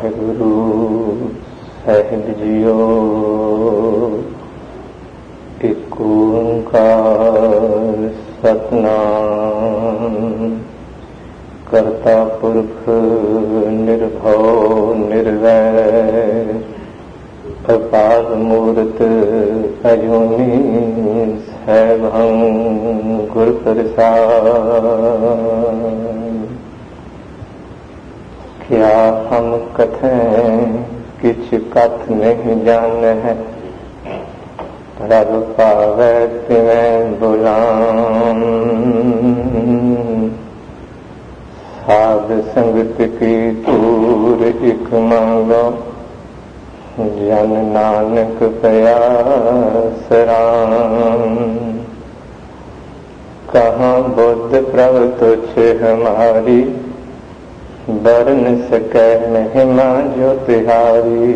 ਵਾਹਿਗੁਰੂ ਸਾਹਿਬ JIO. ਇਕ ਓੰਕਾਰ ਸਤਿਨਾਮ ਕਰਤਾ ਪੁਰਖ ਨਿਰਭਉ ਨਿਰਵੈਰ ਅਪਾਰ ਮੂਰਤ ਅਜੂਨੀ ਸੈਭੰ ਗੁਰ ਪ੍ਰਸਾਦਿ। क्या हम कथें किछ कथ नहीं जानह रब पावै तिवें बुलाम। साध संगत की तूर इक मांगो जन नानक प्यास राम। कहाँ बुद्ध प्रभ तुझ हमारी बरन सकै महिमा जो तिहारी।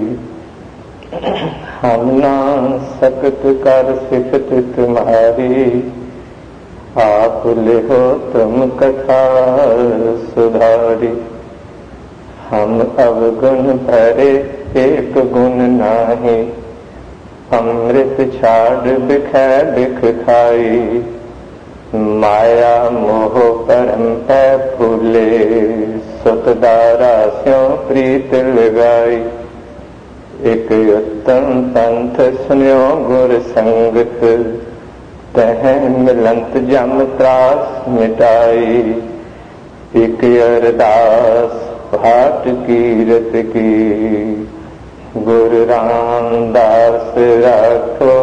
हम ना सकत कर सिफत तुम्हारी आप लिहो तुम कथा सुधारी। हम अवगुण भरे एक गुण नाही अमृत छाड़ बिखै बिख खाई। माया मोह परम पै फूले सुतदारा स्यों प्रीत लगाई। एक उत्तम पंथ सुन्यो गुर संगत तह मिलंत जम त्रास मिटाई। एक अरदास भाट कीरत की गुरु रामदास राखो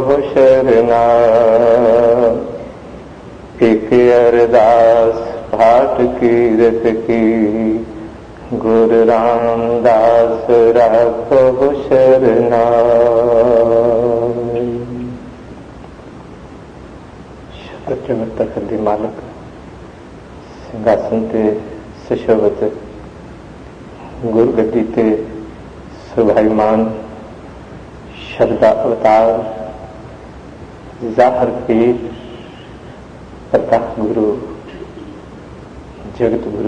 शरनार। एक अरदास भाट कीरत की गुरु रामदास राखो शरनार। शब्द तक दी मालक सिंहासन ते सुशोभित गुरु गद्दी ते सुभाईमान शब्द अवतार जाहर पीर प्रताप गुरु जगत गुरु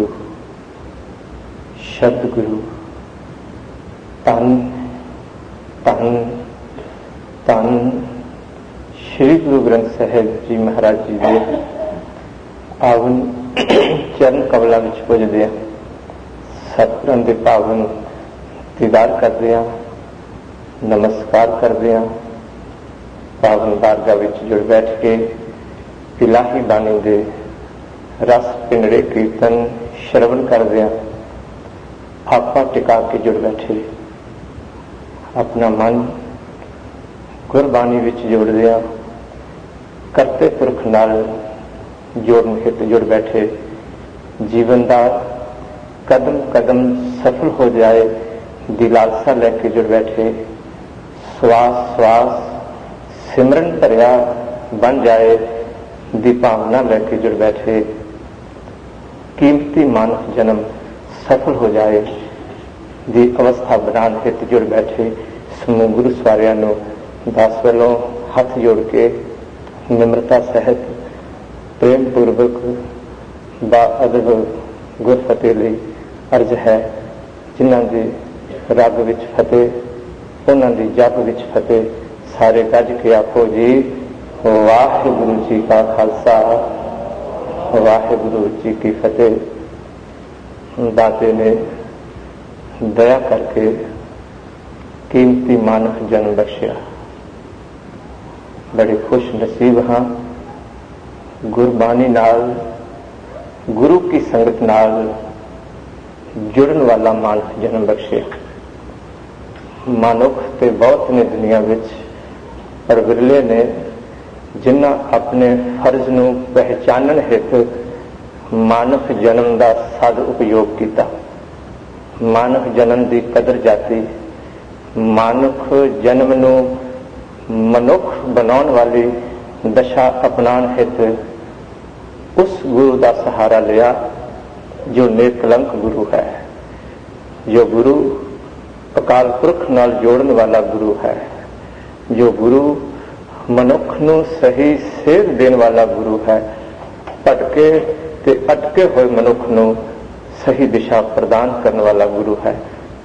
शब्द गुरु तन तन तन श्री गुरु ग्रंथ साहिब जी महाराज जी के पावन चरण कमलों में पुजदे हैं। सतगुਰਾਂ ਦੇ पावन दीदार करते हैं, नमस्कार करते हैं। पावन बारगाह ਵਿੱਚ जुड़ बैठ के इलाही बाणी दे रस पिंडे कीर्तन श्रवण करदे आपा टिका के जुड़ बैठे अपना मन गुरबाणी विच जोड़दे करते पुरख नाल जोड़न हित जुड़ बैठे। जीवन का कदम कदम सफल हो जाए दी लालसा लैके जुड़ बैठे। श्वास श्वास सिमरन भरिया बन जाए दी भावना लैके जुड़ बैठे। कीमती मानव जन्म सफल हो जाए दी अवस्था बनाने हित जुड़ बैठे। समूह गुरु सारियां नूं दास वालों हाथ जोड़ के निम्रता सहित प्रेम पूर्वक बा अदब गुर फतेह लई अर्ज है। जिन्हां दी रग विच फतेह उन्हां दी जप विच फतेह। सारे गज के आखो जी वाहिगुरु जी का खालसा वाहिगुरु जी की फतेह। दाते ने दया करके कीमती मानव जन्म बख्शिया। बड़े खुश नसीब हाँ गुरबाणी नाल गुरु की संगत नाल जुड़न वाला मानव जन्म बख्शिया। मनुख ते बहुत ने दुनिया विच पर विरले ने जिन्ना अपने फर्ज नूं पहचानन हित मानव जन्म का सद उपयोग किया। मानव जन्म की कदर जाती मानव जन्म नूं मनुख बनाने वाली दशा अपनाने हित उस गुरु का सहारा लिया जो निर्कलंक गुरु है, जो गुरु अकाल पुरख नाल जोड़न वाला गुरु है, जो गुरु मनुख नूं सही सेध देने वाला गुरु है। भटके ते अटके हुए मनुख नूं सही दिशा प्रदान करने वाला गुरु है।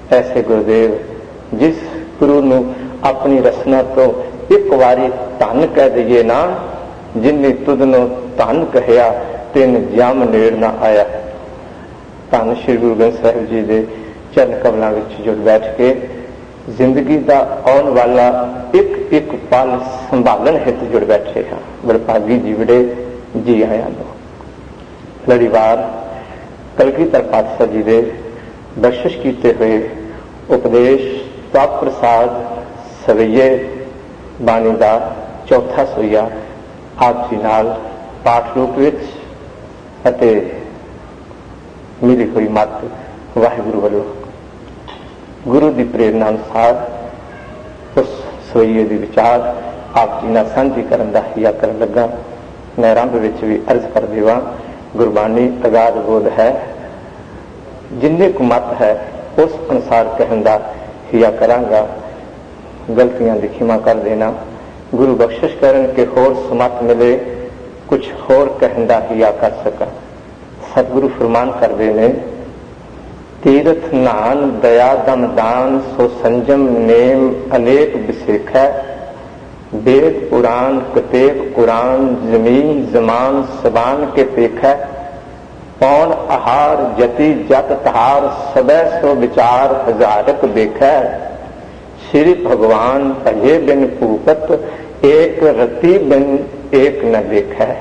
ऐसे गुरुदेव जिस गुरु नूं अपनी रसना तो एक बारी धन कह दईए ना, जिन्नी तुद नूं धन कहया तिन जम नेड़ ना आया। धन श्री गुरु ग्रंथ साहिब जी के चरण कमलों में जुड़ बैठ के जिंदगी का आने वाला एक एक पल संभालन हित जुड़ बैठे हाँ। बड़भागी जीवड़े जी आया लो। लड़ीवार कलगीधर पातशाह जी के बख्शिश किए हुए उपदेश तप प्रसाद सवैये बाणी का चौथा सोया आप जी नाल पाठ रूप विच अते मिली हुई मत वाहिगुरु वालों गुरु की प्रेरणा अनुसार उस सोईए की विचार आप जी नाल सांझी करन दा हिया करन लगा। मैं आरंभ विच भी अर्ज कर देवां, गुरबाणी अगाध बोध है, जिन्ने कु मत है उस अनुसार कहन दा हिया करांगा। गलतियां दी खिमा कर देना, गुरु बख्शिश करन के होर सुमत मिले कुछ होर कहन दा हिया कर सका। सतगुरु फरमान करते ने, तीरथ नान दया दम दान सो संजम नेम अनेक विसेख है। वेद पुराण कतेब कुरान जमीन जमान सबान के पेख है। पौन आहार जति जत तहार सबै सो विचार हजारक देख है। श्री भगवान भजे बिन भूपत एक रति बिन एक न देख है।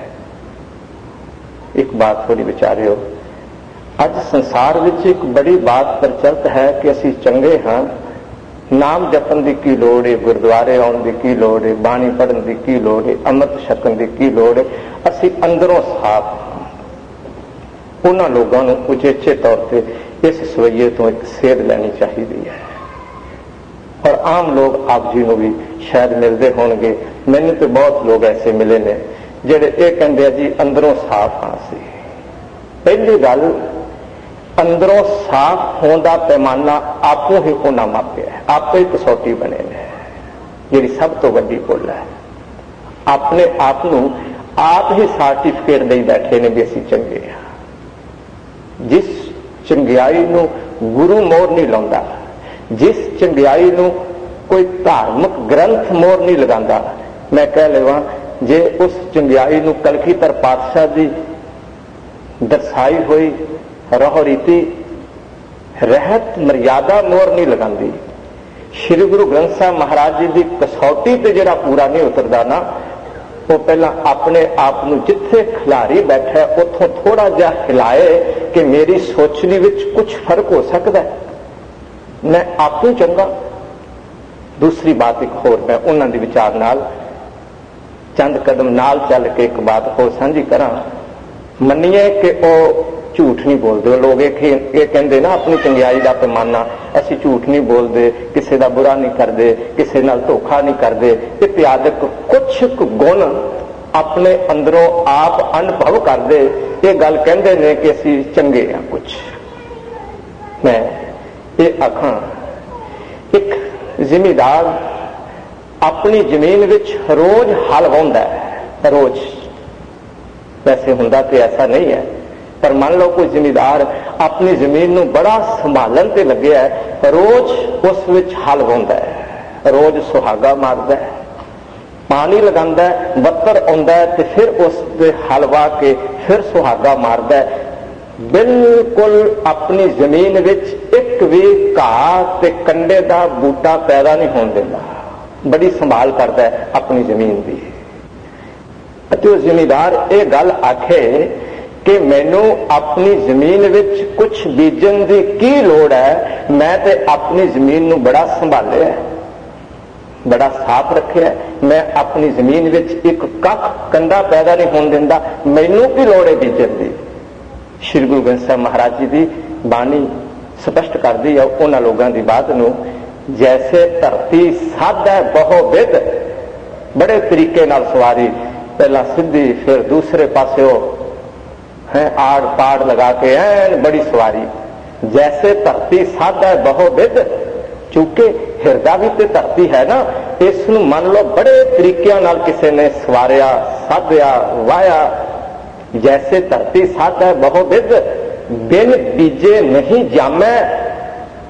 एक बात थोड़ी विचारियो, अज संसार विच एक बड़ी बात प्रचलित है कि असी चंगे हाँ, नाम जपन की की लोड़ है, गुरुद्वारे आने की की लोड़ है, बाणी पढ़न की की लोड़ है, अमृत छकन की की लोड़ है। असी अंदरों साफ। उन्होंने लोगों को उचेचे तौर पर इस सवैये तो एक सेध लैनी चाहिए है। और आम लोग आप जी को भी शायद मिलते होंगे, मैंने तो बहुत लोग ऐसे मिले ने जेडे ये कहते जी अंदरों साफ हाँ सी। पहली गल, अंदरों साफ होने का पैमाना आपो ही उन्हें मापिया है, आप ही कसौटी बने ने, जी सब तो वड्डी भुल है। अपने आप आप ही सर्टिफिकेट दे बैठे ने भी असी चंगे हाँ। जिस चंगियाई नूं गुरु मोहर नहीं लाउंदा, जिस चंगियाई नूं कोई धार्मिक ग्रंथ मोहर नहीं लगांदा, मैं कह लेवां जे उस चंगियाई नूं कलगीधर पातशाह दी दर्शाई हुई रहो रीति रहत मर्यादा मोहर नहीं लगांदी, श्री गुरु ग्रंथ साहिब महाराज जी की कसौटी ते जिहड़ा पूरा नहीं उतरदा ना, वो पहला अपने आप नूं जिथे खिलारी बैठा उथों थोड़ा जिहा हिलाए कि मेरी सोचनी विच कुछ फर्क हो सकता है, मैं आपू चंगा। दूसरी बात एक होर, मैं उन्हां दे विचार नाल चंद कदम नाल चल के एक बात होर सांझी करा। मन्नीए कि वो झूठ नहीं बोलते लोग, ये कहते ना अपनी चंगियाई का पैमाना, असी झूठ नहीं बोलते, किसी का बुरा नहीं करते, किसी नाल धोखा नहीं करते, इत्यादि कुछ गुण अपने अंदरों आप अनुभव करते, ये गल कहते हैं कि असी चंगे हाँ कुछ। मैं ये आखां, एक जिमीदार अपनी जमीन विच रोज हल वाहुंदा है, रोज, वैसे हुंदा तो ऐसा नहीं है, पर मान लो कोई जिमीदार अपनी जमीन नूं बड़ा संभालन ते लग्या है, रोज उस विच हल वाहुंदा है, रोज सुहागा मारदा है, पानी लगांदा है, बत्तर आउंदा है ते फिर उस दे हल वाह के फिर सुहागा मारदा है। बिल्कुल अपनी जमीन विच एक भी घाह ते कंडे दा बूटा पैदा नहीं होण दिंदा, बड़ी संभाल करता है अपनी जमीन की। अते उस जिमीदार ये गल आखे कि मैनू अपनी जमीन विच कुछ बीजन की की लोड़ है, मैं ते अपनी जमीन नू बड़ा संभालिया, बड़ा साफ रखिया, मैं अपनी जमीन विच एक कख कंडा पैदा नहीं होण दिंदा, मैनू की लोड़ है बीजन की। श्री गुरु ग्रंथ साहिब महाराज जी की बाणी स्पष्ट कर दी है उन्होंने लोगों की बात नू, जैसे धरती साध है बहु विध, बड़े तरीके नाल सवारी, पहला सीधी फिर दूसरे पासे है आड़ पाड़ लगा के ऐन बड़ी सवारी। जैसे धरती साध है बहु विध, चूंकि हिरदा भी तो धरती है ना, इस नूं मान लो बड़े तरीकों नाल किसी ने सवारिया, साधिया, वाया। जैसे धरती साध है बहु विध, बिन बीजे नहीं जामै,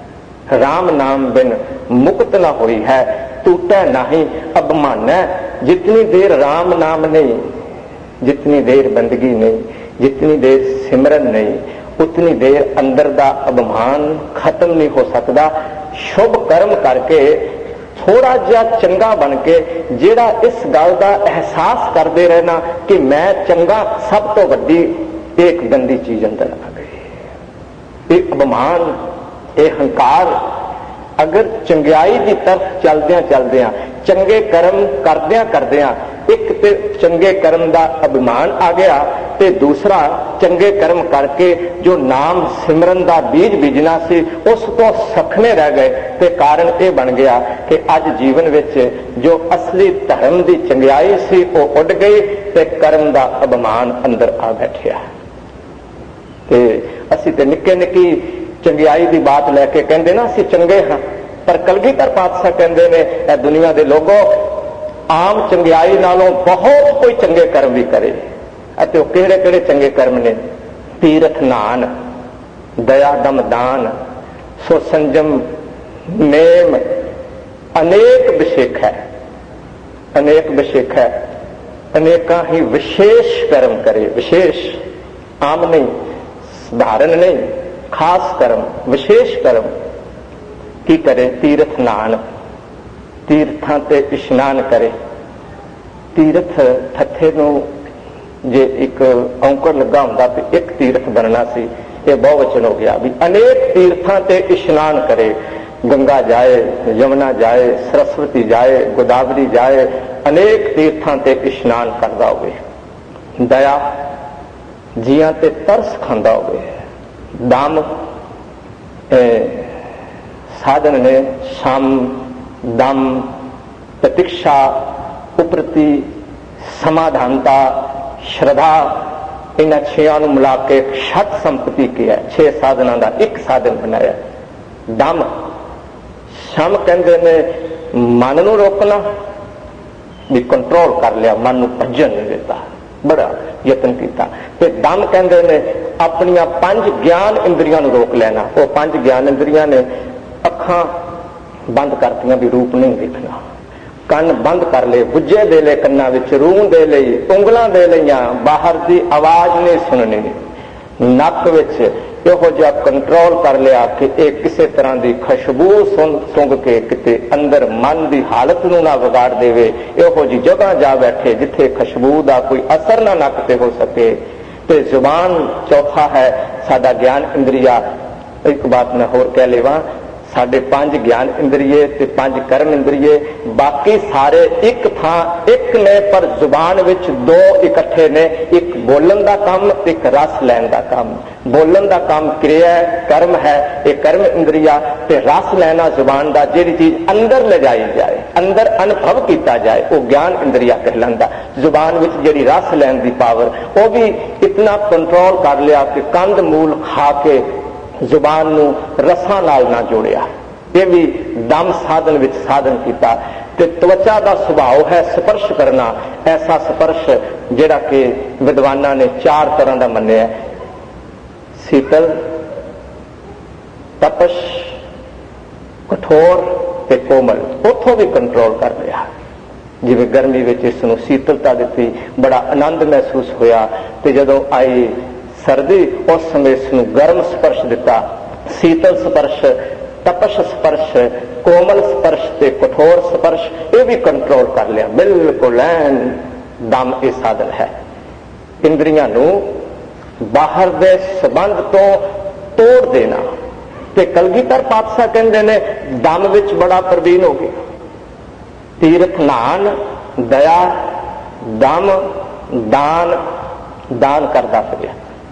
राम नाम बिन मुक्त न हुई है, टूटा नहीं अभिमान है। जितनी देर राम नाम नहीं, जितनी देर बंदगी नहीं, जितनी देर सिमरन नहीं, उतनी देर अंदर दा अभिमान खत्म नहीं हो सकता। शुभ कर्म करके थोड़ा जिहा चंगा बन के जेड़ा इस गल का एहसास करते रहना कि मैं चंगा, सब तो वड्डी एक गंदी चीज अंदर आ गई। ये अभिमान, ये हंकार, अगर चंगियाई की तरफ चलद्या चलद्या चंगे कर्म करद्या करद्या एक ते चंगे कर्म का अभिमान आ गया, ते दूसरा चंगे कर्म करके जो नाम सिमरन का बीज बीजना सी उस तो सखने रह गए। ते कारण ये बन गया कि अज जीवन विच जो असली धर्म की चंगियाई सी वो उड़ गई ते कर्म का अभिमान अंदर आ बैठिया। ते असी ते निक्के निक्की चंगियाई की बात लैके कहते ना असी चंगे हाँ, पर कलगीधर पातशाह कहते ने दुनिया के लोगों आम चंगियाई नालों बहुत कोई चंगे कर्म भी करे। अते किहड़े किहड़े चंगे कर्म ने? तीरथ नान, दया दम दान, सो संजम नेम, अनेक विशेख है, अनेक विशेख है, अनेका ही विशेष कर्म करे। विशेष, आम नहीं, साधारण नहीं, खास कर्म, विशेष कर्म की करे? तीरथ नान, तीर्थां ते इशनान करे। तीरथ थथे नूं जे एक औंकड़ लगा हुंदा ते एक तीर्थ बनना सी, ये बहुवचन हो गया भी अनेक तीर्थां ते इशनान करे। गंगा जाए, यमुना जाए, सरस्वती जाए, गोदावरी जाए, अनेक तीर्थां ते इशनान करदा होवे। दया, जियां ते तरस खांदा होवे। दम, साधन ने शम, दम, प्रतीक्षा, उपरति, समाधानता, श्रद्धा, इन्हां छेयां नूं मिला के षट संपत्ति की है। 6 साधनों का एक साधन बनाया। दम, शम कहते ने मन नूं रोकना, भी कंट्रोल कर लिया, मन नूं भजन नहीं देता, बड़ा यतन किया। ते दम कहते ने अपनियां 5 ज्ञान इंद्रियां नूं रोक लेना। वो 5 ज्ञान इंद्रियां ने अखां बंद करतियां भी रूप नहीं देखना, ਕੰਨ ਬੰਦ कर ले, बुझे दे ले ਕੰਨਾਂ ਵਿੱਚ, रूह दे ਲਈ, ਉਂਗਲਾਂ ਦੇ ਲਈਆਂ, ਬਾਹਰ ਦੀ ਆਵਾਜ਼ ਨਹੀਂ ਸੁਣਨੀ, ਨੱਕ ਵਿੱਚ ਇਹੋ ਜਿਹਾ ਕੰਟਰੋਲ ਕਰ ਲਿਆ ਕਿ ਇਹ ਕਿਸੇ ਤਰ੍ਹਾਂ ਦੀ ਖੁਸ਼ਬੂ ਸੁੰਘ ਕੇ ਕਿਤੇ ਅੰਦਰ ਮਨ ਦੀ ਹਾਲਤ ਨੂੰ ਨਾ ਵਿਗਾੜ ਦੇਵੇ। ਇਹੋ ਜਿਹੀ ਜਗ੍ਹਾ ਜਾ ਬੈਠੇ ਜਿੱਥੇ ਖੁਸ਼ਬੂ ਦਾ ਕੋਈ ਅਸਰ ਨਾ ਨੱਕ ਤੇ ਹੋ ਸਕੇ। ਤੇ ਜ਼ੁਬਾਨ ਚੌਥਾ ਹੈ ਸਾਡਾ ਗਿਆਨ ਇੰਦਰੀਆ। ਇੱਕ ਬਾਤ ਮੈਂ ਹੋਰ ਕਹਿ ਲਵਾਂ, साढ़े 5 ज्ञान इंद्रिये ते 5 कर्म इंद्रिये, बाकी सारे एक थां एक ने, पर जुबान विच 2 इकट्ठे ने। एक बोलन का काम, एक रस लैन का काम। बोलन का काम क्रिया कर्म है, एक कर्म इंद्रिया, ते रस लैना जुबान का, जिहड़ी चीज अंदर ले जाई जाए, अंदर अनुभव किया जाए, वो ज्ञान इंद्रिया कहलांदा। जुबान विच जिहड़ी रस लैन की पावर, वो भी इतना कंट्रोल कर लिया कि कंद मूल खा के जुबान नूं रसां नाल ना जोड़िया। ये भी दम साधन विच साधन किया। ते त्वचा का सुभाव है स्पर्श करना। ऐसा स्पर्श जिहड़ा कि विद्वानां ने 4 तरह का मन्निया, शीतल, तपश, कठोर ते कोमल। उथों भी कंट्रोल कर लिया। जिवें गर्मी विच इस नूं शीतलता दित्ती, बड़ा आनंद महसूस होया, ते जदों आई सर्दी उस समय इसनूं गर्म स्पर्श दिता। शीतल स्पर्श, तपश स्पर्श, कोमल स्पर्श ते कठोर स्पर्श, ये भी कंट्रोल कर लिया बिल्कुल। दम ये साधन है इंद्रियां नूं बाहर दे संबंध तो तोड़ देना। ते कलगीधर पातशाह कहंदे ने दम विच बड़ा प्रवीण हो गया। तीर्थ नान, दया, दम, दान, दान करदा फिरिया।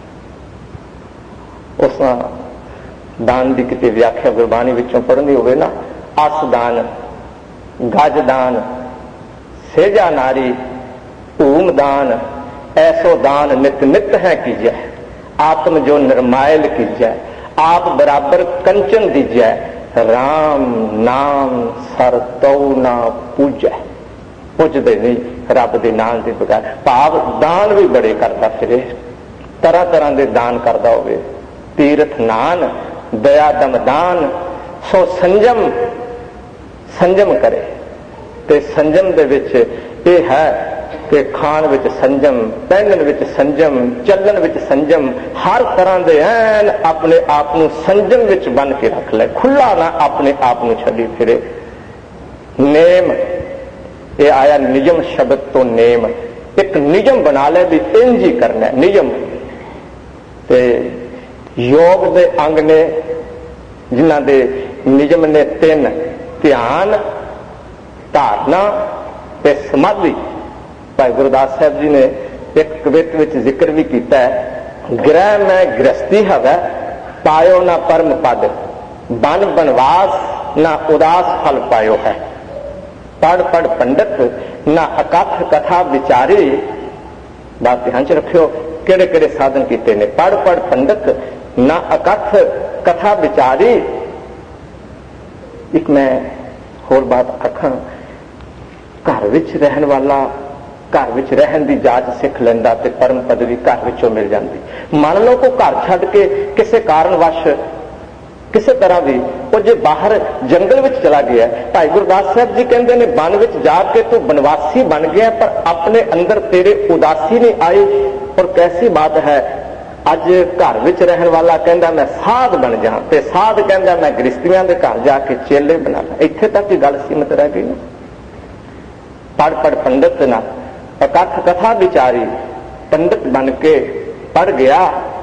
उस दान की कितनी व्याख्या गुरबाणी विचों पढ़नी होवे ना, अस दान, गज दान, सेजा नारी, भूम दान, ऐसो दान नित नित है कीजै। आत्म जो निर्मायल कीजै, आप बराबर कंचन दीजै। राम नाम सर तो ना पूजै। पुजदे नहीं रब दे नाम दे बगैर। भाव दान भी बड़े करता फिरे, तरह तरह के दान करता होवे। तीर्थ नान, दया दम दान, सो संजम करे। ते संजम दे विच यह है कि खाण विच संजम, पहनण विच संजम, चलन विच संजम, हर तरह दे ऐन अपने आप नूं संजम विच बन के रख ले, खुला ना अपने आप नूं छड्डी फिरे। नेम ये आया नियम शब्द तो नेम, एक नियम बना ले भी इंज ही करना नियम। ते योग दे अंग ने जिन्हां दे नियम ने तीन, ध्यान, धारणा ते समाधि। भाई गुरदास साहब जी ने एक कवित विच जिक्र भी किया है, ग्रह में गृहस्थी हवै, पायो ना परम पद, बन बनवास ना उदास फल पायो है। पढ़ पढ़ पंडित ना अकथ कथा विचारी। बात ध्यान च रखियो किहड़े किहड़े साधन किए ने। पढ़ पढ़ पंडित ना अकथ कथा विचारी। एक मैं होर बात आखां, घर विच रहन वाला घर विच रहन दी जाच सिख लैंदा ते परम पदवी घर विचों मिल जाती। मान लो को घर छड्ड के किसी कारणवश किसी तरह भी वो जे बाहर जंगल विच चला गया, भाई गुरदास साहब जी कहते हैं वन विच जाके तू बनवासी बन गया पर अपने अंदर तेरे उदासी नहीं आई। और कैसी बात है, अज घर विच रहन वाला कहता मैं साध बन जा, ते साध कहता मैं गृहस्थियों के घर जाके चेले बना ला। इत्थे तक ही गल सीमित रह गई ना। पढ़ पढ़ पंडित ना अकथ कथा विचारी, पंडित बन के पढ़ गया,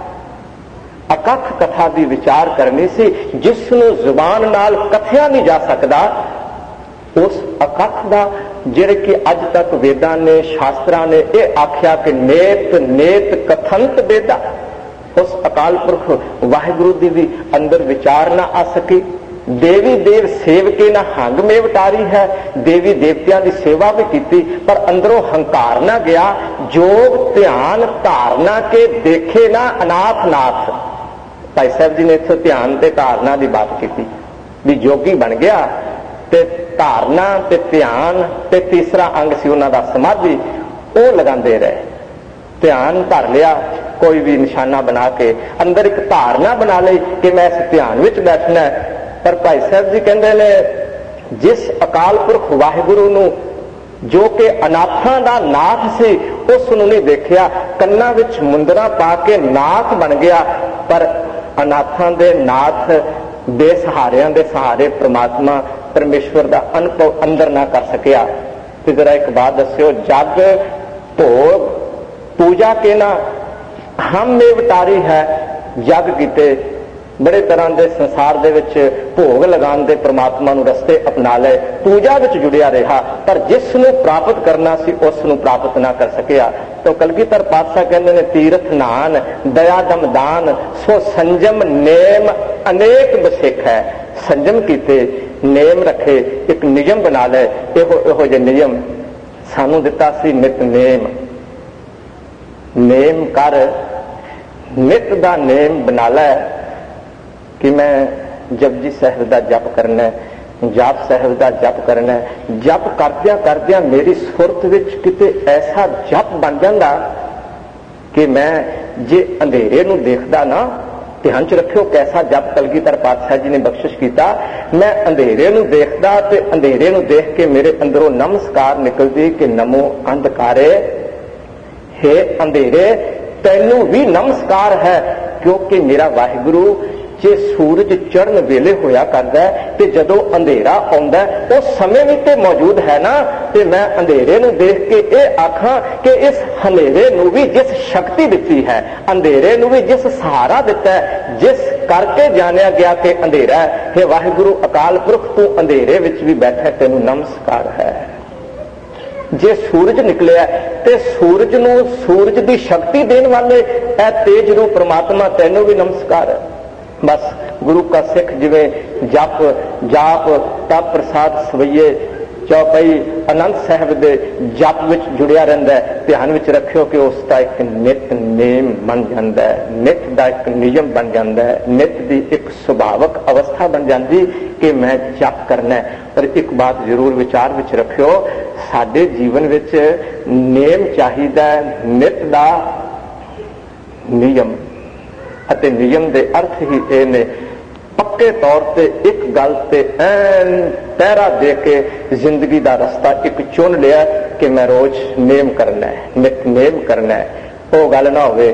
अकथ कथा की विचार करनी सी, जिसनों जुबान नाल कथिया नहीं जा सकता, उस अकथ का जिहड़े कि अज तक वेदां ने शास्त्रां ने यह आख्या कि नेत नेत कथंत वेदा, उस अकाल पुरख वाहिगुरु दी भी अंदर विचार ना आ सकी। देवी देव सेवके ना हंग मेवटारी है, देवी देवतियां की सेवा भी की पर अंदरों हंकार ना गया। जोग ध्यान धारणा के देखे ना अनाथ नाथ। भाई साहब जी ने इत्थे ध्यान ते धारणा की बात की भी जोगी बन गया, ते धारणा ते ध्यान ते तीसरा अंग सी उन्हां दा समाधि, वो लगांदे रहे। ध्यान धर लिया, कोई भी निशाना बना के अंदर एक धारणा बना ली कि मैं इस ध्यान विच बैठना है। पर भाई साहब जी कहते हैं जिस अकाल पुरख वाहिगुरु नूं जो कि अनाथां दा नाथ सी उस नूं नहीं देखिया, कन्ना विच मुंदरा पा के नाथ बन गया, पर अनाथां दे नाथ बेसहारियां दे सहारे परमात्मा परमेश्वर दा अनुभव अंदर ना कर सकिया। ते जरा एक बात दस्यो, जग भोग पूजा के ना हम मेवटारी है। जग किते बड़े तरह के संसार दे विच भोग लगान दे परमात्मा नूं रस्ते अपना ले, पूजा विच जुड़िया रहा, पर जिस नूं प्राप्त करना सी उस नूं प्राप्त ना कर सकिया। तो कलगीधर पातशाह कहंदे ने तीरथ नान दया दम दान, सो संजम नेम अनेक बसेख है। संजम कीते, नेम रखे, एक नियम बना ले। इहो जे नियम सानू दिता सी नित नेम। नेम कर, नित दा नेम बना ले कि मैं जपजी साहिब का जप करना, जाप साहिब का जप करना। जप करदियां करदियां मेरी सुरत विच किते ऐसा जप बन जाता कि मैं जे अंधेरे नूं देखदा ना, ध्यान च रखियो कैसा जप कलगीधर पातशाह जी ने बख्शिश किया। मैं अंधेरे नूं देखदा ते अंधेरे नूं देख के मेरे अंदरों नमस्कार निकलदी कि नमो अंधकारे, हे अंधेरे तैनू भी नमस्कार है, क्योंकि मेरा वाहिगुरु जे सूरज चढ़न वेले होया करदा है ते जदों अंधेरा आउंदा है उस समय भी ते मौजूद है ना। ते मैं अंधेरे नूं देख के ये आखां कि इस हनेरे नूं भी जिस शक्ति दिती है, अंधेरे नूं भी जिस सहारा दिता है, जिस करके जानिया गया कि अंधेरा है, हे वाहिगुरु अकाल पुरख तू अंधेरे विच भी बैठा, तेनू नमस्कार है। जे सूरज निकलिया ते सूरज नूं सूरज की शक्ति देने वाले ए तेज रूप परमात्मा तेनू भी नमस्कार है। बस गुरु का सिख जिवें जप जाप तप प्रसाद सवैये चौपाई आनंद साहब दे जप विच जुड़िया रहिंदा है। ध्यान विच रखियो कि उसका एक नित नेम बन जाता है, नित का एक नियम बन जाता है, नित की एक सुभावक अवस्था बन जाती कि मैं जप करना है। पर एक बात जरूर विचार विच रखियो, साडे जीवन विच नेम चाहिदा, नित का नियम। नियम के अर्थ ही ये ने पक्के तौर पर एक गल ते ऐन पहरा दे के जिंदगी का रस्ता एक चुन लिया कि मैं रोज नेम करना है, नितनेम करना है। वो गल ना होवे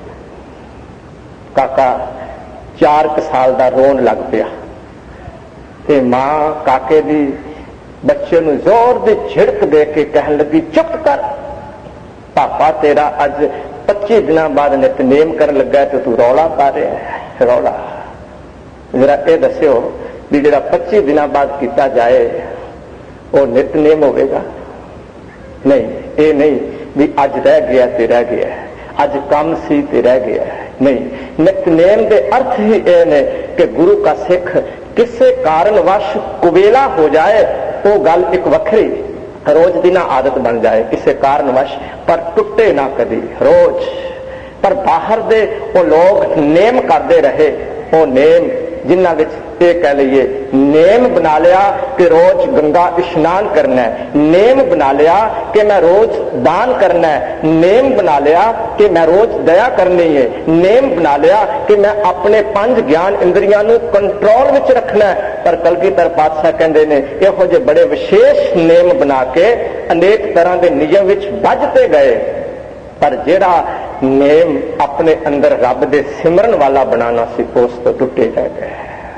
काका 4 साल का रोन लग पिया ते मां काके दी बच्चे नूं जोर दी झिड़क दे के कहन लगी चुप कर, पापा तेरा अज 25 दिनों बाद नितनेम कर लगा तो तू रौला पा रहा है। रौला जरा ये दस्यो भी जरा 25 दिनों बाद किया जाए वो नितनेम होगा? नहीं, ये नहीं भी अज रह गया तो रह गया, अज कम सी तो रह गया, नहीं। नितनेम के अर्थ ही ये ने कि गुरु का सिख किसी कारणवश कुबेला हो जाए वो गल एक वखरी, रोज दी ना आदत बन जाए किसी कारणवश, पर टुटे ना कदी रोज। पर बाहर दे वो लोग नेम करते रहे, वो नेम जिन्हां विच ये कह लीए नेम बना लिया कि रोज गंगा इशनान करना है, नेम बना लिया कि मैं रोज दान करना है, नेम बना लिया कि मैं रोज दया करनी है, नेम बना लिया कि मैं अपने 5 ज्ञान इंद्रियां नूं कंट्रोल विच रखना है। पर कलगीधर पातशाह कहंदे ने इहो जे बड़े विशेष नेम बना के अनेक तरह के नियम विच बजते गए, पर जेड़ा नेम अपने अंदर रब दे सिमरन वाला बनाना सी उस तो टुटे रह गए।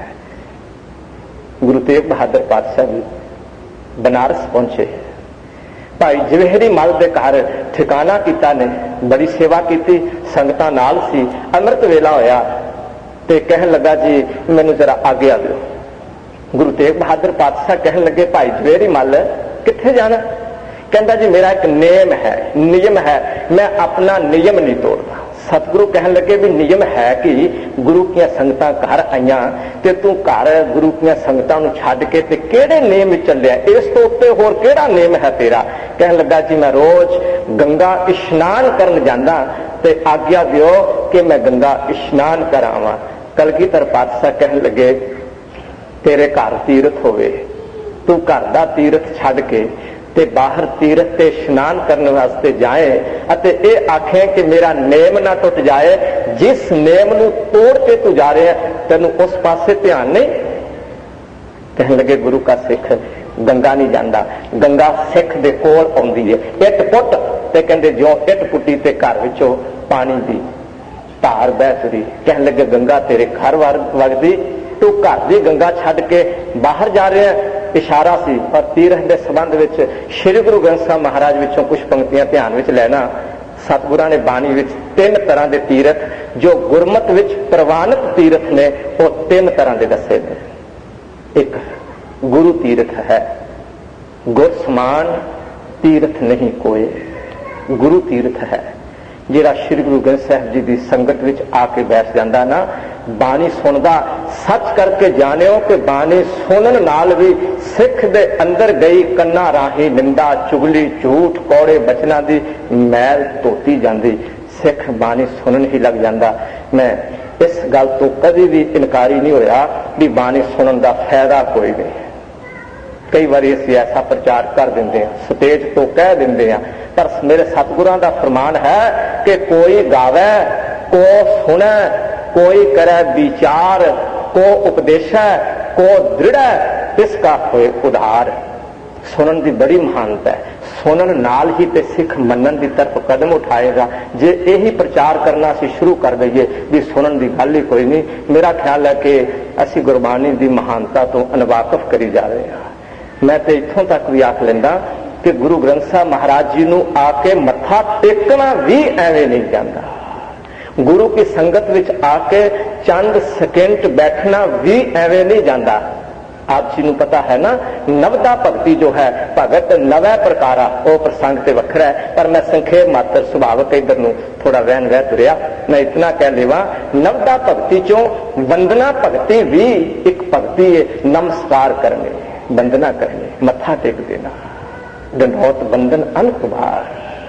गुरु तेग बहादुर पातशाह जी बनारस पहुंचे, भाई जवेहरी मल दे घर ठिकाना किया ने, बड़ी सेवा की, संगतां नाल सी। अमृत वेला होया ते कहन लगा जी मैनू जरा आज्ञा दो। गुरु तेग बहादुर पातशाह कहन लगे भाई जवेहरी मल कित्थे जाना? कहता जी मेरा एक नेम है, नियम है, मैं अपना नियम नहीं तोड़ता। सतगुरु कहन लगे भी नियम है कि गुरु की संगतां घर आईयां ते तू घर गुरु की संगतां नूं छड्ड के ते किहड़े नेम चलिया, इस तो उत्ते होर किहड़ा नेम है तेरा? कहन लगा जी मैं रोज गंगा इशनान करन जांदा ते आज्ञा दिओ कि मैं गंगा इशनान करावां। कलगीधर पातशाह कहन लगे तेरे घर तीरथ होवे, तू घर दा तीरथ छड्ड के ते बाहर तीरथ ते इशनान करने वास्ते जाए अते ये आखे कि मेरा नेम ना टुट जाए, जिस नेम नूं तोड़ के तू जा रहे है तेनू उस पासे ध्यान नहीं। कहने लगे गुरु का सिख गंगा नहीं जाता, गंगा सिख दे कोल आउंदी है, इट पुट ते कहंदे जो इट पुट्टी ते घर विचों पानी दी धार बह तुरी। कहने लगे गंगा तेरे घर वगदी, तू घर दी गंगा छड्ड के बाहर जा रहे हैं। इशारा सी पर तीरथ के संबंध में श्री गुरु ग्रंथ साहब महाराज विचों कुछ पंक्तियां ध्यान में लेना। सतगुरां ने बाणी विच 3 तरह के तीरथ जो गुरमत विच प्रवानित तीरथ ने वो 3 तरह के दसे ने। एक गुरु तीरथ है, गुर समान तीरथ नहीं कोई, गुरु तीरथ है जिहड़ा श्री गुरु ग्रंथ साहब जी की संगत विच आके बैठ जाता ना, बाणी सुनदा। सच करके जानियो कि बाणी सुनन नाल भी सिख दे अंदर गई कन्ना राही निंदा चुगली झूठ कौड़े बचना दी मैल धोती जाती, सिख बाणी सुनन ही लग जाता। मैं इस गल तो कभी भी इनकारी नहीं होया भी बाणी सुनन का फायदा कोई नहीं। कई बार असीं ऐसा प्रचार कर देंगे हैं, स्टेज तो कह देंगे हैं, पर मेरे सतगुरां दा फरमान है कि कोई गावे को सुने, कोई करे विचार, को उपदेश, को दृढ़, इसका होए उधार। सुनन की बड़ी महानता है, सुनन नाल ही ते सिख मनन की तरफ कदम उठाएगा। जे यही प्रचार करना असीं शुरू कर दईए भी सुनन की गल ही कोई नहीं, मेरा ख्याल है कि असीं गुरबाणी की महानता तो अनवाकफ करी जा रहे हैं। मैं तो इत्थों तक भी आख लेंदा कि गुरु ग्रंथ साहब महाराज जी नूं आके मत्था टेकना भी एवें नहीं जाता, गुरु की संगत विच आके चंद सेकंड बैठना भी एवें नहीं जाता। आप जी नूं पता है ना, नवदा भगती जो है भगत नवै प्रकारा, वो प्रसंग ते वखरा है, पर मैं संखेप मात्र सुभावक इधर नूं थोड़ा वहन वह तुरिया। मैं इतना कह लेवा, नवदा भगती चों वंदना भगती भी एक भगती है, नमस्कार करने, वंदना करने, मत्था टेक देना, दंडौत बंदन अनकुमार।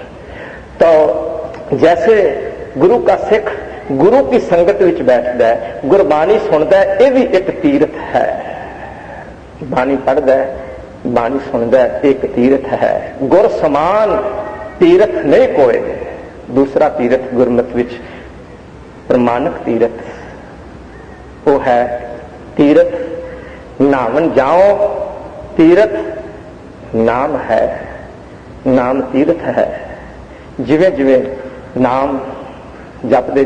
तो जैसे गुरु का सिख गुरु की संगत विच बैठदा है, गुरबाणी सुनदा है, ये भी एक तीर्थ है। बाणी पढ़दा है, बाणी सुनदा है, एक तीर्थ है। गुर समान तीर्थ नहीं कोई। दूसरा तीर्थ गुरमत विच प्रमाणक तीर्थ वो है तीरथ नावन जाओ, तीरथ नाम है, नाम तीरथ है। जिवें जिवें नाम जपदे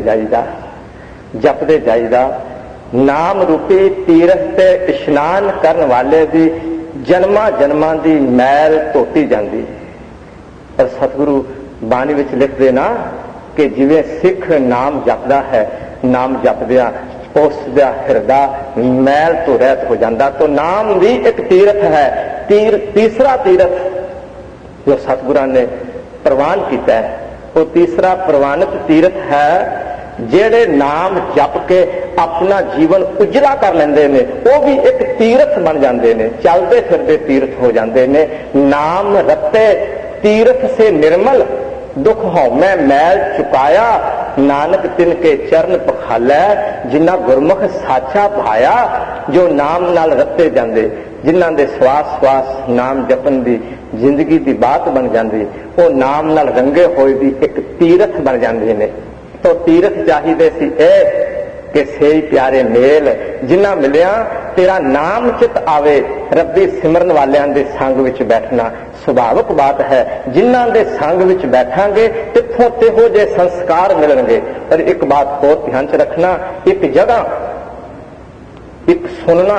जाईदा नाम रूपी तीरथ ते इशनान करन वाले दी जन्मां जन्मां दी मैल धोती जांदी। पर सतगुरु बाणी विच लिखदे ना कि जिवें सिख नाम जपदा है, नाम जपदिया उस दा हिरदा मैल तो रहत हो जाता। तो नाम भी एक तीरथ है। तीसरा तीरथ जो सतगुरां ने प्रवान किया है, वो तीसरा प्रवानित तीरथ है जेड़े नाम जप के अपना जीवन उजला कर लेंदे ने, वो भी एक तीरथ बन जाते हैं, चलते फिरते तीरथ हो जाते हैं। नाम रते तीरथ से निर्मल, दुख हौमै मैल चुकाया, नानक तिन के चरण पखालै, जिन्ना गुरमुख साचा भाया। जो नाम नाल रते जाते, जिन्हां दे श्वास श्वास नाम जपन दी जिंदगी की बात बन जाती, वो नाम नाल रंगे होए दी एक तीरथ बन जाते हैं। तो तीरथ चाहिए सी कि सेई प्यारे मेल, जिन्ना मिलिया तेरा नाम चित आवे, रब्बी सिमरन वालियां दे संग विच बैठना सुभाविक बात है। जिन्हां दे संग विच बैठांगे तिथों तिहो जे संस्कार मिलणगे। पर एक बात होर ध्यान च रखना, एक जगह एक सुनना,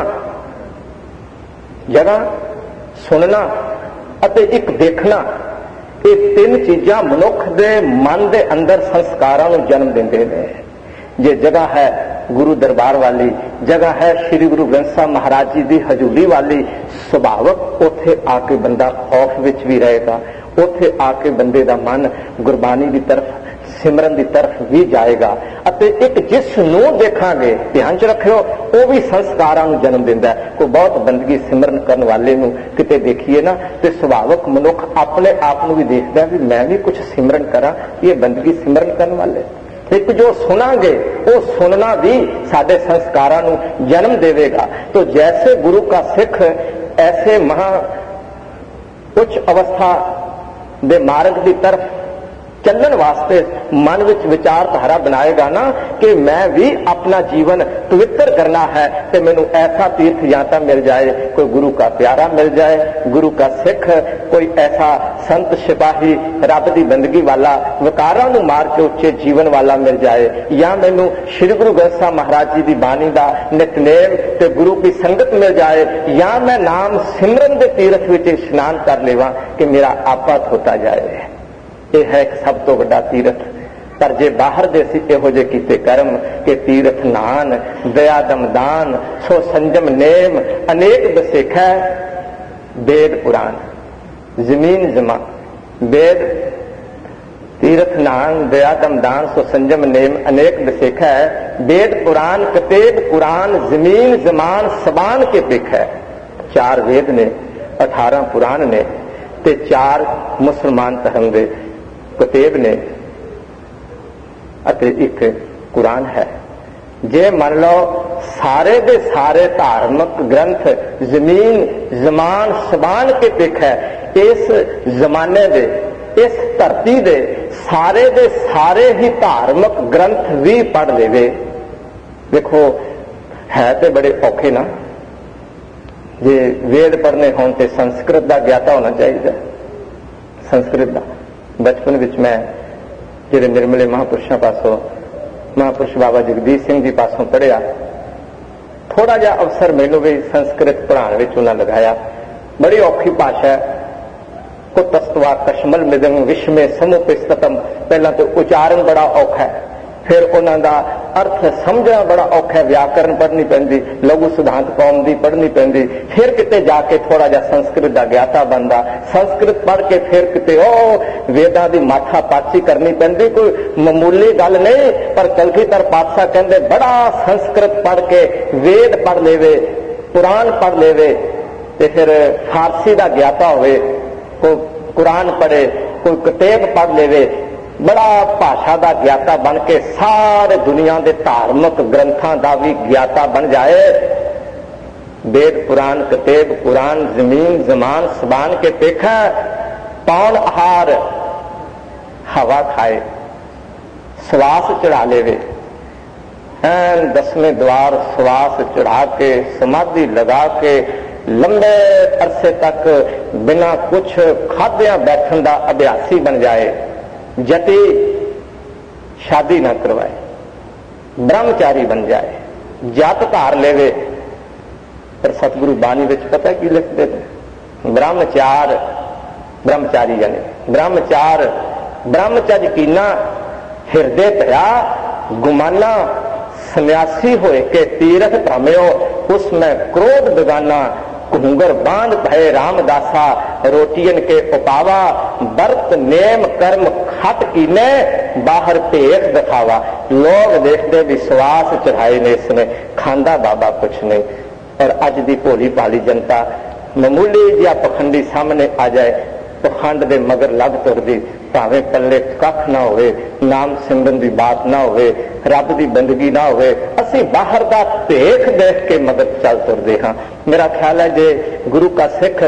जगह सुनना अते एक देखना, ये तीन चीजां मनुख दे मन दे अंदर संस्कारां नूं जन्म दिंदे ने। जे जगह है गुरु दरबार वाली, जगह है श्री गुरु ग्रंथ साहब महाराज जी की हजूरी वाली, सुभावक उथे आके बंदा खौफ विच भी रहेगा, उथे आके बंदे दा मन गुरबानी की तरफ सिमरन की तरफ भी जाएगा। अते एक जिस नूं देखांगे, ध्यान च रखियो, वो भी संस्कारां नूं जन्म दिंदा है। कोई बहुत बंदगी सिमरन करन वाले नूं किते देखिए ना, तो सुभावक मनुख अपने आप नूं भी देखदा भी मैं भी कुछ सिमरन करा, ये बंदगी सिमरन करन वाले। एक जो सुनांगे वो सुनना भी साडे संस्कारां नूं जन्म देवेगा। तो जैसे गुरु का सिख ऐसे महा उच्च अवस्था दे मार्ग की तरफ चलने वास्ते मन विच विचारधारा बनाएगा ना कि मैं भी अपना जीवन पवित्र करना है, तो मैनू ऐसा तीर्थ यात्रा मिल जाए, कोई गुरु का प्यारा मिल जाए, गुरु का सिख, कोई ऐसा संत सिपाही रब की बंदगी वाला, विकारां नूं मार के उच्चे जीवन वाला मिल जाए, या मैनू श्री गुरु ग्रंथ साहब महाराज जी की बाणी का नितनेम ते गुरु की संगत मिल जाए, या मैं नाम सिमरन के तीर्थ विच स्नान कर लेवा कि मेरा आपा होता जाए। यह है एक सब तो बड़ा तीरथ। पर जे बाहर दे सी इहो जे कीते कर्म के तीरथ नान दया दमदान सो संजम नेम अनेक बसेखा। वेद पुराण जमीन जमा, वेद तीरथ नान दया दमदान सो संजम नेम अनेक बसेखा। वेद पुराण कतेब कुरान जमीन जमान सबान के पिख है। 4 वेद ने, 18 पुराण ने, ते 4 मुसलमान धर्म दे कतेब ने, अते एक कुरान है। जे मान लो सारे दे सारे धार्मिक ग्रंथ जमीन जमान सबान के पिख है, इस जमाने दे इस धरती दे सारे ही धार्मिक ग्रंथ भी पढ़ लेवे। देखो है तो बड़े औखे ना, जे वेद पढ़ने होने ते संस्कृत का ज्ञाता होना चाहिए। संस्कृत का बचपन विच मैं जिहड़े निर्मले महापुरुषों पासों महापुरुष बाबा जगदीश सिंह जी पासों पढ़िया, थोड़ा जिहा अवसर मैनूं भी संस्कृत पढ़ाने विच उन्हां लगाया। बड़ी औखी भाषा है। कुतस्तवा कश्मल मिदंग विश्व में समुपस्थितम, पहला तो उच्चारण बड़ा औखा है, फिर उन्हां दा अर्थ समझना बड़ा औखा है। व्याकरण पढ़नी पैंदी, लघु सिद्धांत कौम दी पढ़नी पैंदी, फिर किते जाके थोड़ा जिहा संस्कृत दा ज्ञाता बनदा। संस्कृत पढ़ के फिर किते ओ वेदां दी माथा पाची करनी पैंदी। कोई मामूली गल नहीं, पर कलगीधर पातशाह कहंदे बड़ा संस्कृत पढ़ के वेद पढ़ लेवे, कुरान पढ़ लेवे, ते फिर फारसी दा ज्ञाता होवे, कोई कुरान पढ़े, कोई किताब पढ़ लेवे, बड़ा भाषा का ज्ञाता बन के सारे दुनिया के धार्मिक ग्रंथों का भी ज्ञाता बन जाए। वेद पुराण किताब कुरान जमीन जमान सबान के पेखा। पौन आहार हवा खाए, श्वास चढ़ा लेवे, ਐਨ 10वें द्वार श्वास चढ़ा के समाधि लगा के लंबे अरसे तक बिना कुछ खाद्या बैठन का अभ्यासी बन जाए, जति शादी ना करवाए, ब्रह्मचारी बन जाए, जात धार लेवे। पर सतगुरु बाणी विच पता की लिखते थे? ब्रह्मचार ब्रह्मचारी जाने ब्रह्मचार ब्रह्मचर्य कीना हिरदे धरा गुमाना सन्यासी होए के तीरथ भ्रमयो उसमें क्रोध बेगाना घूंगर बांध भय रामदासा रोटियन के उपावा बरत नेम कर्म खट कीने बाहर भेख दिखावा। लोग देखते विश्वास चढ़ाए ने इसने खांदा बाबा कुछ नहीं। और अज की भोली भाली जनता मामूली जिहा पखंडी सामने आ जाए, पखंड दे मगर लग तुरदी, भावें पल्ले कख ना होवे, नाम सिमरन की बात ना होवे, रब की बंदगी ना होवे, असी बाहर का भेख देख के मगर चल तुरदे हाँ। मेरा ख्याल है जे गुरु का सिख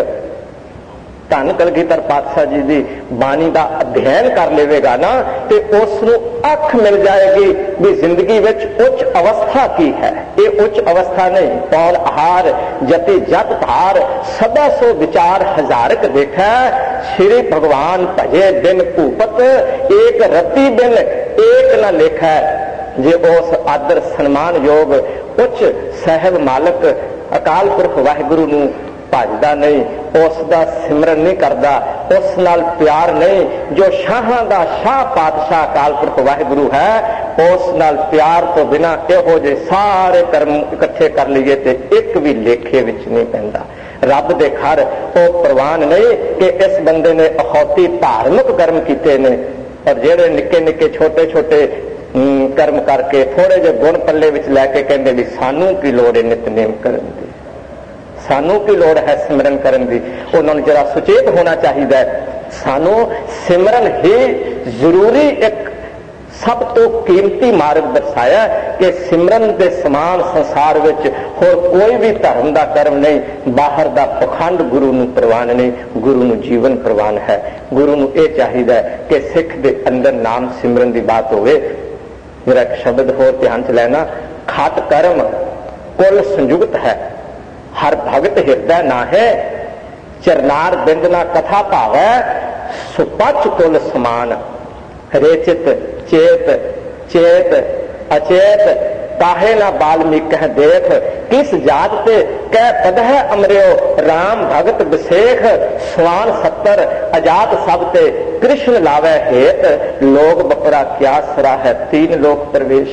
धन कलगीधर पातशाह जी की बाणी का अध्ययन कर लेगा ना तो उसनू अख मिल जाएगी भी जिंदगी में उच्च अवस्था की है। ये उच्च अवस्था नहीं, पौल आहार जति जत धार सदा सो विचार हजारक देखा, श्री भगवान भजे दिन भूपत एक रति दिन एक न लेखा। जे उस आदर सन्मान योग उच्च साहब मालक अकाल पुरख वाहिगुरु नू भजदा नहीं, उसका सिमरन नहीं करता, उस नाल प्यार नहीं, जो शाहां दा शाह पातशाह अकाल पुरख वाहिगुरु है उस नाल प्यार तो बिना इहो जे सारे कर्म इकट्ठे कर लीए ते एक भी लेखे विच नहीं पैंदा। रब दे घर वो प्रवान नहीं कि इस बंदे ने अखौती धार्मिक कर्म कीते ने, और जेड़े निक्के निक्के छोटे छोटे कर्म करके थोड़े जे गुण पल्ले विच लैके कहंदे भी सानू की लोड़ है नितनेम करन दी, सानू की लोड़ है सिमरन करन दी। उन्होंने जरा सुचेत होना चाहिए। सानू सिमरन ही जरूरी एक सब तो कीमती मार्ग दर्शाया कि सिमरन के समान संसार विच होर कोई भी धर्म का कर्म नहीं, बाहर का पखंड गुरु नू प्रवान नहीं, गुरु नू जीवन प्रवान है। गुरु नू ये चाहिए कि सिख के अंदर नाम सिमरन की बात होवे। मेरा एक शब्द होर ध्यान च लेना, खट कर्म कुल संयुक्त है, हर भगत हृदय ना है, चरनार बिंदना कथा भावै सुपच कुल समान, रेचित चेत चेत अचेत काहे ना बाल्मीक देख, किस जात ते कह पद है अमरियो राम भगत विशेख, स्वान 70 अजात सब ते कृष्ण लावे हेत, लोग बपरा क्या सरा है 3 लोक प्रवेश।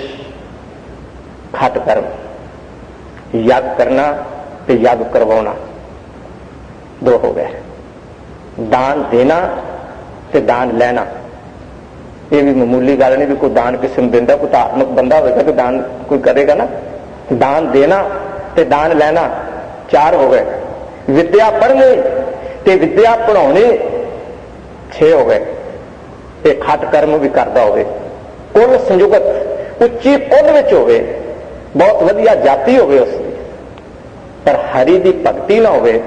खट कर्म यज्ञ करना ते यज्ञ करवाना 2 हो गए, दान देना ते दान लेना। ये भी मामूली गल नहीं भी कोई दान किसी को देंदा, कोई धार्मिक बंदा होगा तो दान कोई करेगा ना। दान देना ते दान लेना 4 हो गए, विद्या पढ़नी ते विद्या पढ़ानी 6 हो गए। ये खट कर्म भी करता होवे, कुल संयुगत उच्ची कुल विच होवे, बहुत वधिया जाति होवे उसकी, पर हरि की भगती ना होवे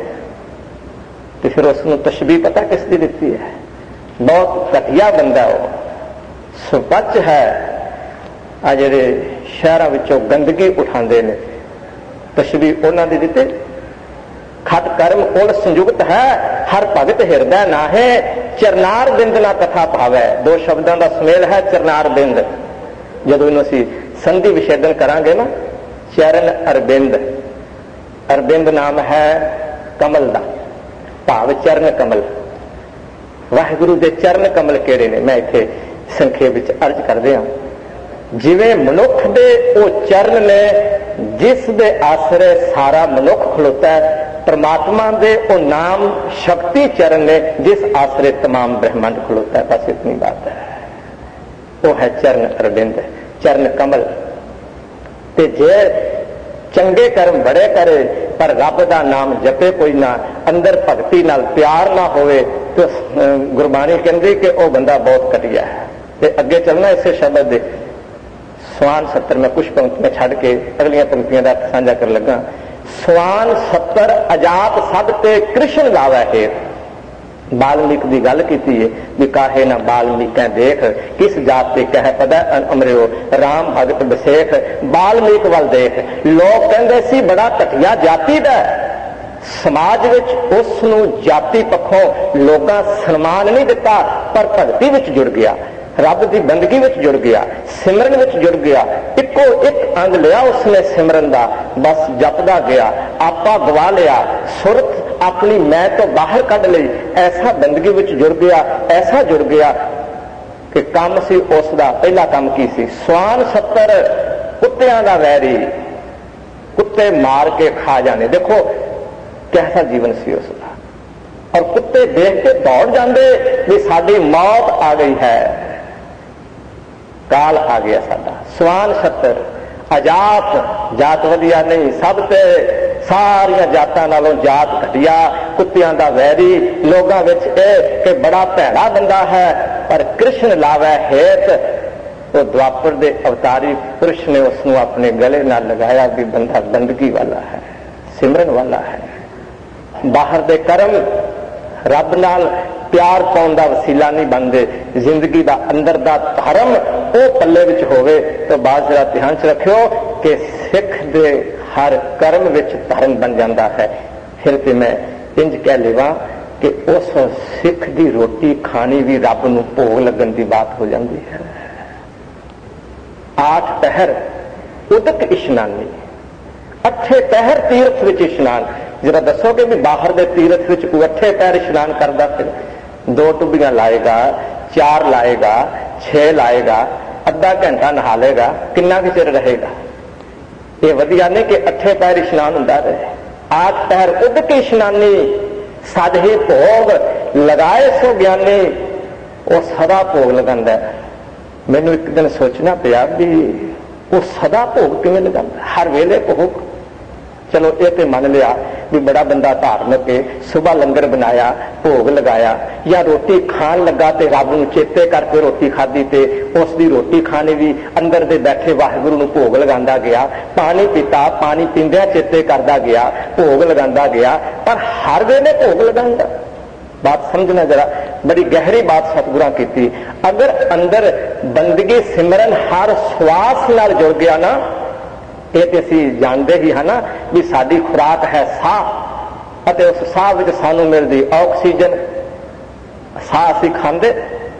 तो फिर उसनू तशबीह पता किसकी दिती है? बहुत घटिया बंदा हो, सुपच है। आ जेडे शहरों विचों गंदगी उठाते हैं तशबीह उन्होंने दिते। खट कर्म कुल संयुक्त है, हर भगत हृदय ना है, चरनार बिंद ना कथा भावै। 2 शब्दों का सुमेल है चरनार बिंद। जदों इन्हूं असीं संधि विछेदन करांगे ना, चरण अरबिंद, अरबिंद नाम है कमल का, भाव चरण कमल। वाहिगुरु के चरण कमल किहड़े ने? मैं इत्थे संखेप विच अर्ज कर दिया। जिवें मनुख दे वो चरण ने जिस दे आसरे सारा मनुख खलोता है, परमात्मा दे वो नाम शक्ति चरण ने जिस आसरे तमाम ब्रह्मांड खलोता है। बस इतनी बात है। वो है चरण अरविंद, चरण कमल। ते जे चंगे कर्म बड़े करे पर रब का नाम जपे कोई ना, अंदर भगती नाल प्यार ना होवे तो गुरबाणी कहती कि वह बंदा बहुत घटिया है। ते अगे चलना इसे शब्द दे स्वान 70 में कुछ पंक्तियां छड़ के अगलियां पंक्तियां का साझा कर लगा। स्वान 70 अजात सब ते कृष्ण लावे हेत। बाल्मीक की गल की भी काहे ना बाल्मीक देख किस जात ते कह पदा अमरियो राम भगत बसेख बाल्मीक वाल देख। लोग कहते सी बड़ा घटिया जाति दा समाज विच उसनूं जाति पक्षों लोगां सन्मान नहीं दिता पर भगती विच जुड़ गया, रब की बंदगी विच जुड़ गया, सिमरन विच जुड़ गया। इको एक अंग लिया उसने सिमरन का, बस जपदा गया, आपा गवा लिया, सुरत अपनी मैं तो बाहर कढ़ ली, ऐसा बंदगी विच जुड़ गया, ऐसा जुड़ गया कि काम सी उसका पहला काम की सी स्वान 70 कुत्तियां दा वैरी, कुत्ते मार के खा जाने। देखो कैसा जीवन सी उसका, और कुत्ते देख के दौड़ जाते भी साडी मौत आ गई है, काल आ गया साडा। स्वान 70 अजात जात वधिया नहीं, सब ते सारिया जातां नालों जात घटिया, कुत्तियां दा वैरी, लोगां विच कि बड़ा भैड़ा बंदा है। पर कृष्ण लावै हेत, तो द्वापर दे अवतारी पुरुष ने उसनूं अपने गले नाल लगाया भी बंदा बंदगी वाला है, सिमरन वाला है। बाहर दे कर्म रब नाल प्यार पाउण दा वसीला नहीं बनते, जिंदगी दा अंदर दा धर्म वो पल्ले विच होवे। तो बात जरा ध्यान च रखियो कि सिख दे हर कर्म विच धर्म बन जाता है। फिर तो मैं इंज कह लेवा कि उस सिख दी रोटी खानी भी रब नूं भोग लगन की बात हो जाती है। 8 पहर उदक इशनानी, 8 पहर तीर्थ विच इशनान। जरा दसोगे भी बाहर दे तीर्थ विच कोई 8 पहर इशनान करदा, फिर 2 टुबियां लाएगा, 4 लाएगा, 6 लाएगा, अद्धा घंटा नहा लेगा, कितना भी चिर रहेगा। ये वधिया नहीं कि 8 पहर इशनान हुंदा रहे। 8 पहर उदक इशनानी, साधे भोग लगाए सो ज्ञानी, वो सदा भोग लगांदा। मैनूं एक दिन सोचना पिया भी वो सदा भोग किवें लगांदा, हर वेले भोग। चलो ये तो मान लिया भी बड़ा बंदा धार्मिक है, सुबह लंगर बनाया, भोग लगाया, या रोटी खान लगा तो रब नूं चेते करके रोटी खाधी, ते उसकी रोटी खानी भी अंदर दे बैठे वाहिगुरू नूं भोग लगांदा गया। पानी पीता, पानी पींदिया चेते करदा गया, भोग लगांदा गया, पर हर वेले भोग लगांदा। बात समझना जरा, बड़ी गहरी बात सतगुरां कीती। अगर अंदर बंदगी सिमरन हर श्वास नाल जुड़ गया ना, ये तो असी जानते ही है ना भी साडी खुराक है साह, और उस साह विच सानू मिलती ऑक्सीजन। साह असी खांदे,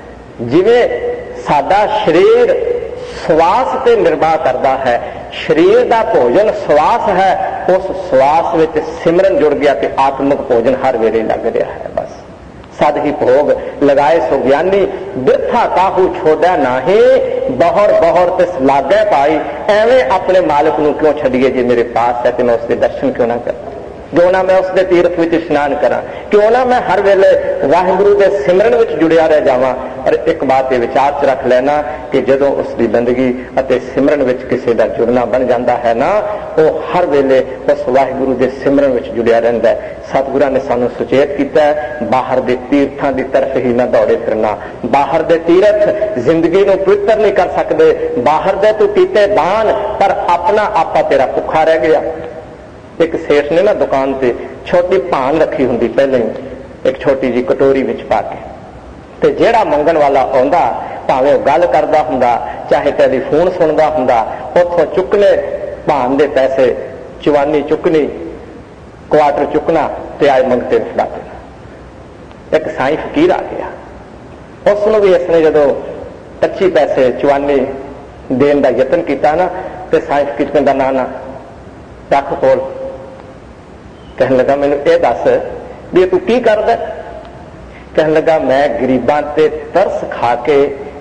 जिवें साडा शरीर श्वास ते निर्भर करता है, शरीर का भोजन श्वास है, उस श्वास विच सिमरन जुड़ गया तो आत्मिक भोजन हर वेले लग रहा है। बस सद ही भोग लगाए सो ज्ञानी, बिरथा काहू छोड़ा नाही, बहर बहर तिस लागे पाई। एवें अपने मालिक नूं क्यों छड़िए, जे मेरे पास है तो मैं उसके दर्शन क्यों ना करा, क्यों ना मैं उसके तीर्थ विच स्नान करा, क्यों ना मैं हर वेले वाहिगुरू के सिमरन विच जुड़िया रह जावां। और एक बात ये विचार च रख लेना कि जदों उसकी बंदगी अते सिमरन विच किसी का जुड़ना बन जाता है ना, वो हर वेले उस वाहिगुरू के सिमरन विच जुड़िया रहिंदा है। सतगुरां ने सानू सुचेत कीता है, बाहर दे तीर्थां दी तरफ ही ना दौड़े फिरना। बाहर दे तीर्थ जिंदगी नूं पवित्र नहीं कर सकते, बाहर दे तू कीते दान पर अपना आपा तेरा भुखा रह गया। एक सेठ ने ना दुकान से छोटी भान रखी हुंदी, पहले ही एक छोटी जी कटोरी विच पा के, ते जेड़ा मंगण वाला आउंदा, भावें वो गल करदा हुंदा, चाहे टेलीफोन सुनदा हुंदा, उत्थों चुकने भान दे पैसे, चवानी चुकनी, क्वार्टर चुकना ते आए मंगते फड़ा देना। एक साईं फकीर आ गया, उसनूं भी इसने जदों 25 पैसे चवानी देण दा यतन कीता ना, ते साईं फकीर कहंदा ना ना रख कोल। कहने लगा मैनू ये दस भी तू की करदा? कहने लगा मैं गरीबां ते तरस खा के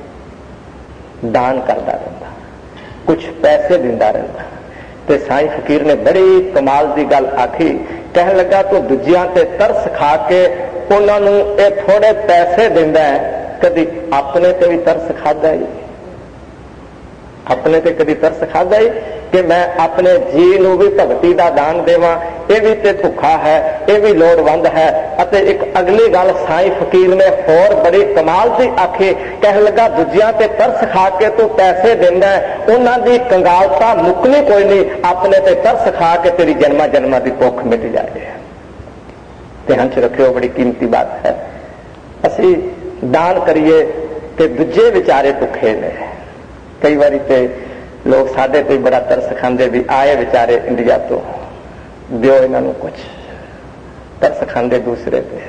दान करता रहता, कुछ पैसे दिंदा रहता। ते साईं फकीर ने बड़ी कमाल की गल आखी, कहने लगा तू दूजियां ते तरस खा के उन्हां नूं ये थोड़े पैसे दिंदा है, कदी अपने ते भी तरस खादा ही? अपने ते कदी तरस खादा ही कि मैं अपने जी नूं भी भगती का दान देवां? ये भी ते भुखा है, ये भी लोड़वंद है। अते एक अगली गल साईं फकीर ने होर बड़ी कमाल की आखी, कहने लगा दूजियां ते तरस खा के तू पैसे दिंदा है, उन्हां दी कंगालता मुकनी कोई नहीं, अपने ते तरस खा के तेरी जन्मा जन्मा की भुख मिट जाए। ध्यान च रखियो, बड़ी कीमती बात है। ਅਸੀਂ दान करिए तो दूजे बेचारे भुखे ने। कई बारी तो लोग साढ़े ते बड़ा तरस खाते भी आए बेचारे इंडिया तो दियो इन्हों कुछ, तरस खाते दूसरे पे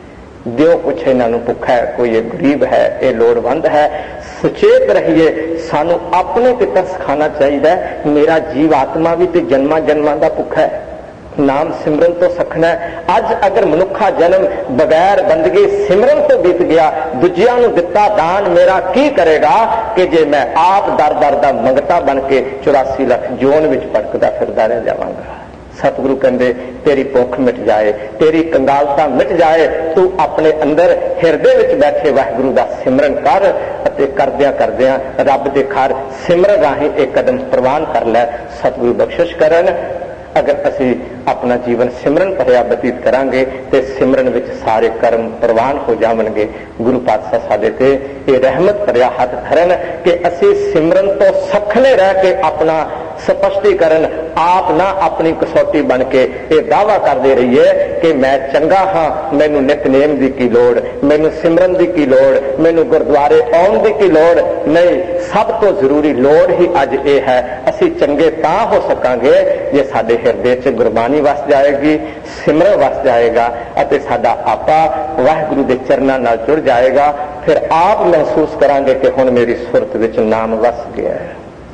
दियो कुछ, इन्हों भुखा है, कोई ये गरीब है, ये लोड़वंद है। सुचेत रहिए, सानू अपने ते तरस खाना चाहिए। मेरा जीव आत्मा भी तो जन्मा जन्मा का भुखा है, नाम सिमरन तो सखना है। अज अगर मनुखा जन्म बगैर बंदगी सिमरन तो बीत गया, दूजिया नूं दिता दान मेरा की करेगा कि जे मैं आप दर दर दा मंगता बन के 84 लाख जोन विच भटकदा फिरदा रह जावांगा। सतगुरु कहंदे तेरी भुख मिट जाए, तेरी कंगालता मिट जाए, तू अपने अंदर हिरदे विच बैठे वाहिगुरु दा सिमरन कर अते करदियां करदियां रब दे घर सिमरन राही एक कदम प्रवान कर लै। सतगुरु बख्शिश करन। अगर असी अपना जीवन सिमरन भरिया बतीत करांगे तो सिमरन विच सारे कर्म प्रवान हो जावणगे। गुरु पातशाह साडे ते ये रहमत भरिया हाथ धरन कि असी सिमरन तो सखने रह के अपना स्पष्टीकरण आप ना अपनी कसौटी बन के ये दावा करते रहिए कि मैं चंगा हाँ, मैनू नितनेम दी की लोड़, मैनू सिमरन दी की लोड़, मैनू गुरुद्वारे आउण दी की लोड़ नहीं। सब तो जरूरी लोड़ ही अज ये है, असी चंगे तां हो सकांगे जे साडे हिरदे च गुरबानी वस जाएगी, सिमरन वस जाएगा अते साडा आपा वाहिगुरु दे चरनां नाल जुड़ जाएगा। फिर आप महसूस करांगे कि हुण मेरी सुरत विच नाम वस गया है,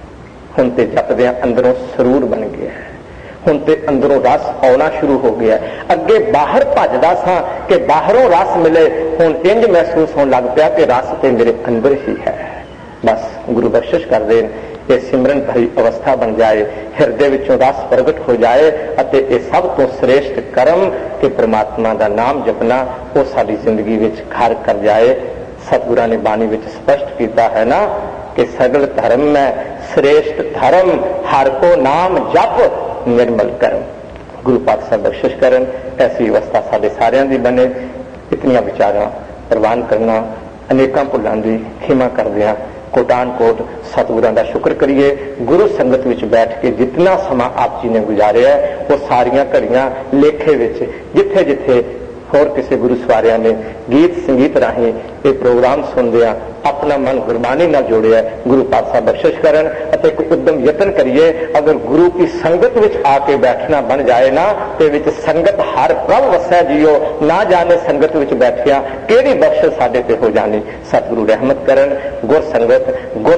हुण ते जपदियां अंदरों सरूर बन गया है, हुण ते अंदरों रस आना शुरू हो गया। अगे बाहर भजदा सां कि बाहरों रस मिले, हुण इंज महसूस होने लग पिया कि रस ते मेरे अंदर ही है। बस गुरु बख्शिश कर देन ये सिमरन भरी अवस्था बन जाए, हिरदे विचों रस प्रगट हो जाए अते ये सब तो श्रेष्ठ कर्म कि परमात्मा का नाम जपना वो साडी जिंदगी विच घर कर जाए। सतगुरां ने बाणी विच स्पष्ट किया है ना कि सगल धर्म में श्रेष्ठ धर्म हर को नाम जप निर्मल कर्म। गुरु पातशाह बख्शिश करन ऐसी अवस्था साडे सारियां दी बने। इतनियां विचारां प्रवान करना अनेकां भुलां दी खिमा करदियां कोटान कोट सतगुरां दा शुक्र करिए। गुरु संगत विच बैठ के जितना समा आप जी ने गुजारिया वो सारियां घड़ियां लेखे विच जिथे जिथे होर किसी गुरु सवारिया ने गीत संगीत राही ये प्रोग्राम सुनदियां अपना मन गुरबानी नाल जोड़िया। गुरु पातशाह बख्शिश करन अते एक उद्यम यतन करिए। अगर गुरु की संगत विच आके बैठना बन जाए ना ते विच संगत हर प्रभ वसै जियो, ना जाने संगत विच बैठिया केड़ी बख्शिश साडे ते हो जानी। सतगुरु रहमत करन। गुर संगत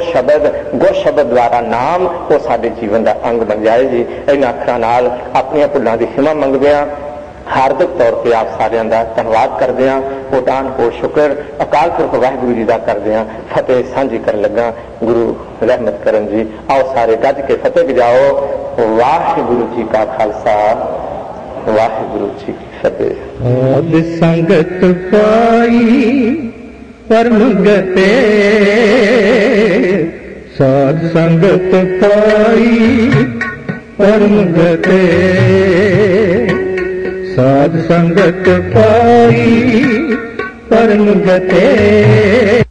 गुर शब्द द्वारा नाम वो साडे जीवन का अंग बन जाए जी। इन्हां अखरां नाल अपनियां भुलां दी खिमा मंगदियां हार्दिक तौर पर आप सारियां दा धन्नवाद करदे हां। कोटान को शुक्र अकाल पुरख वाहिगुरु जी का करदे हां। फतेह सांझी कर लगा। गुरु रहमत करन जी। आओ सारे गज के फतेह बजाओ। वाहिगुरु जी का खालसा वाहिगुरु जी की फतेह। साध संगत पाई परम गते, साध संगत पाई परम गते, साध संगत पाई परम गते।